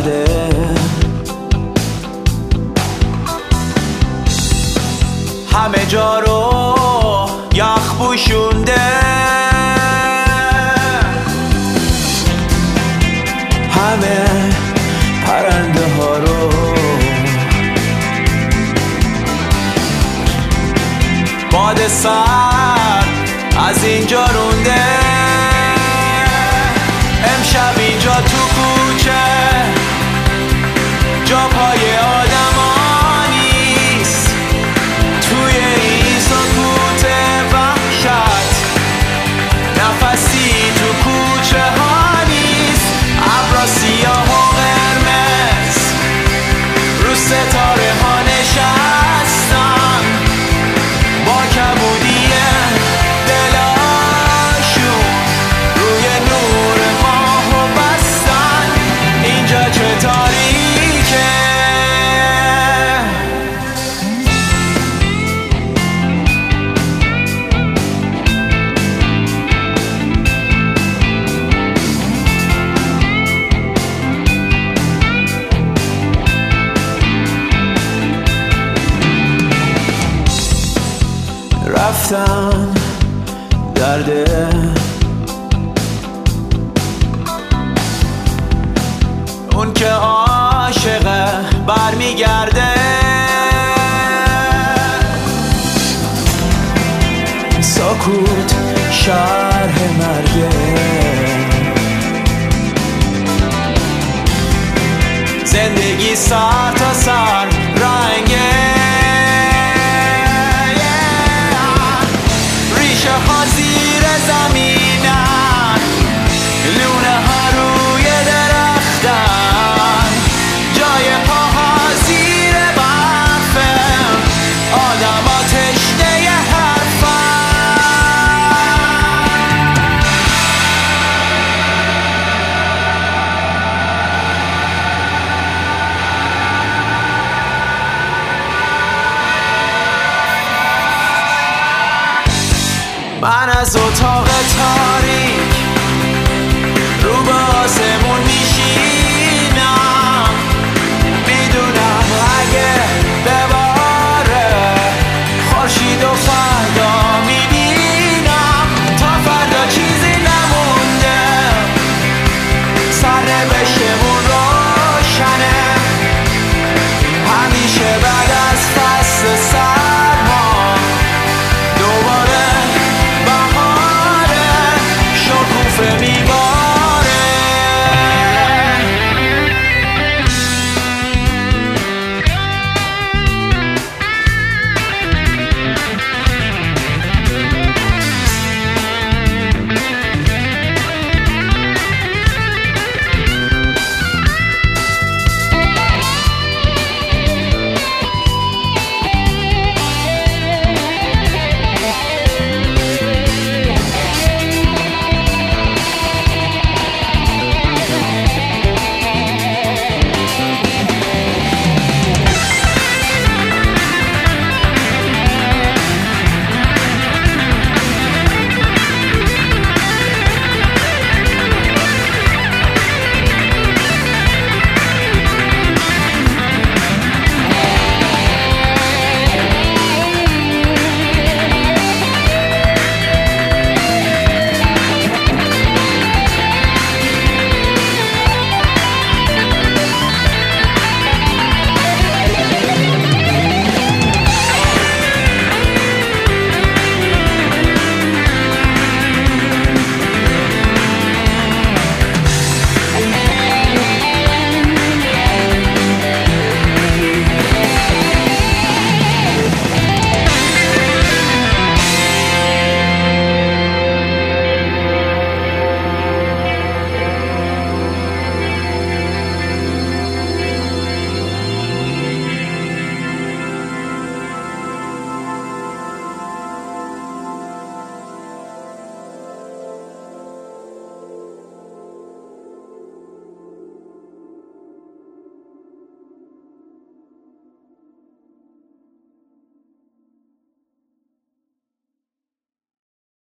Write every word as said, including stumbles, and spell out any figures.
درده همه جا رو یخ پوشونده، همه پرنده ها رو باد سر از اینجا رونده. امشب اینجا تو کوچه جا پای آدما نیست، توی این سکوت وحشت نفسی تو کوچه ها نیست. ابرا سیاه و قرمز رو ستاره ها نشستن، با کبودی دلاشون روی نور ماهو بستن. اینجا چه تاریکه، رفتن درده اون که عاشقه برمیگرده. سکوت شرح مرگه، زندگی سر تا سر رنگه. ریشه ها زیر زمینن، لونه ها روی درختن، جای پاها زیر برفه، آدم ها تشنه حرفن. من از اتاق تاریک رو به آسمون